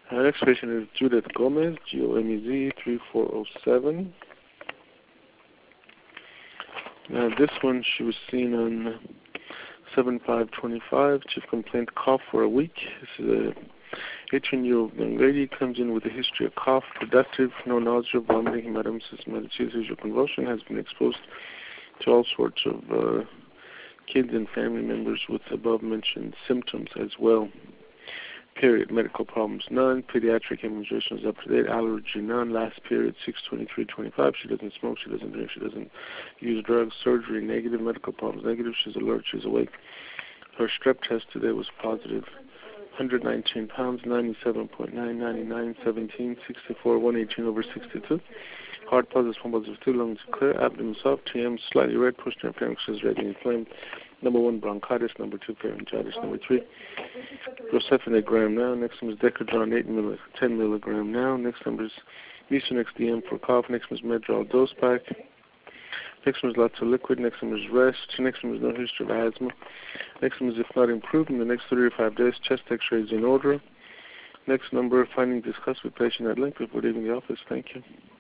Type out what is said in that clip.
Our next patient is Judith Gomez, GOMEZ 3407. This one, she was seen on 7/5/25. Chief complaint, cough for a week. This is a 18-year-old young lady, comes in with a history of cough, productive, no nausea, vomiting, hematemesis, visual convulsion, has been exposed to all sorts of kids and family members with above-mentioned symptoms as well. Period. Medical problems, none. Pediatric immunization is up to date. Allergy, none. Last period, 6/23/25. She doesn't smoke, she doesn't drink, she doesn't use drugs. Surgery, negative. Medical problems, negative. She's alert, she's awake. Her strep test today was positive. 119 pounds, 97.9, 99, 17, 64, 118/62. Heart positive, pump positive 2, lungs clear, abdomen soft, TM slightly red, push nerve pharynx is red and inflamed. Number 1, bronchitis. Number 2, pharyngitis. Number 3, Grosephin 8 gram now. Next one is Decadron 10 milligram now. Next number is Mucinex DM for cough. Next one is Medrol dose pack. Next one is lots of liquid. Next one is rest. Next one is no history of asthma. Next one is if not improved in the next 3 or 5 days, chest x-rays in order. Next number, finding discussed with patient at length before leaving the office. Thank you.